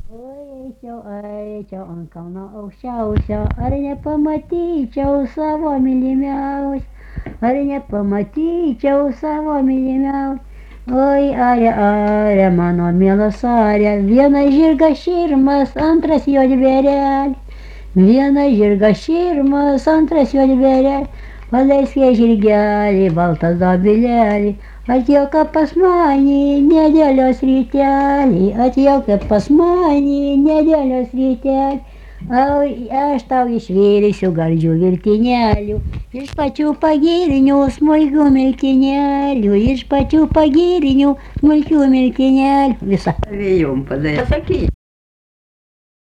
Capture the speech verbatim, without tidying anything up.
Oi, eičiau, eičiau ant kalno aukščiausio, ar nepamatyčiau savo mylimiaus, ar nepamatyčiau savo mylimiaus. Oi, are, are, mano mielas are, vienas žirgas širmas, antras juodbėrelis. Vienas žirgas širmas, antras juodbėrelis. Paleisk žirgelį, baltas dobilėlį, atjok pas mane nedėlios rytelį, atjok pas mane nedėlios rytelį. Au, aš tau išvirsiu gardžių virtinėlių, iš pačių pagirnių smulkių miltinėlių, iš pačių pagirnių smulkių miltinėlių. Visa. Vėjom padarė. Pasakyk.